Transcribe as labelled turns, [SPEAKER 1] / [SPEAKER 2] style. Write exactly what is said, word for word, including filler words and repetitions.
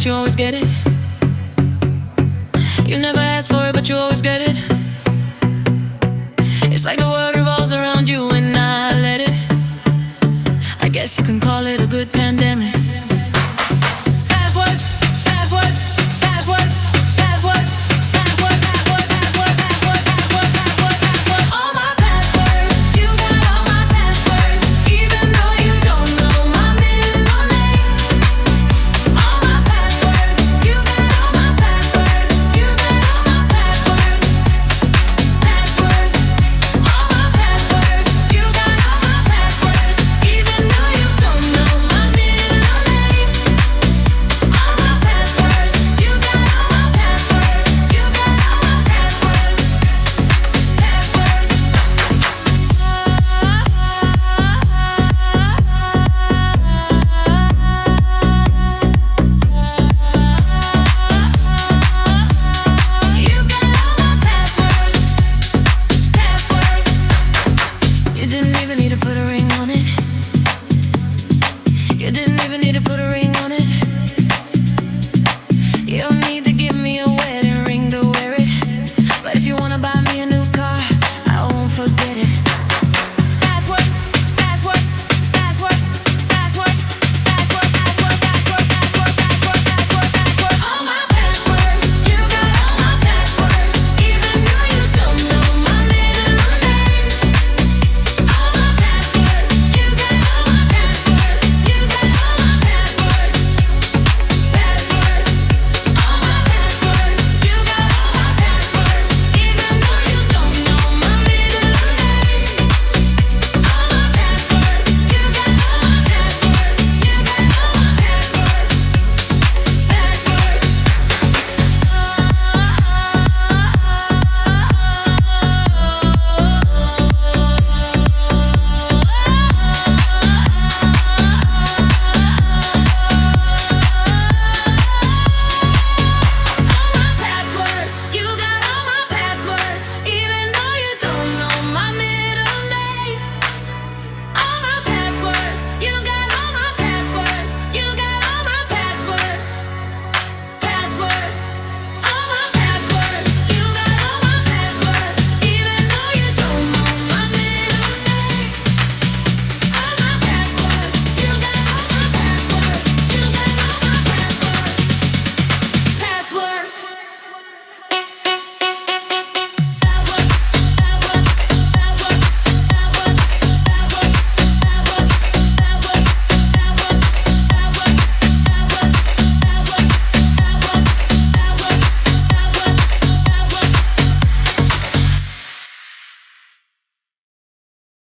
[SPEAKER 1] but you always get it. You never ask for it, but you always get it. It's like the world revolves around you and I let it. I guess you can call it a good pain.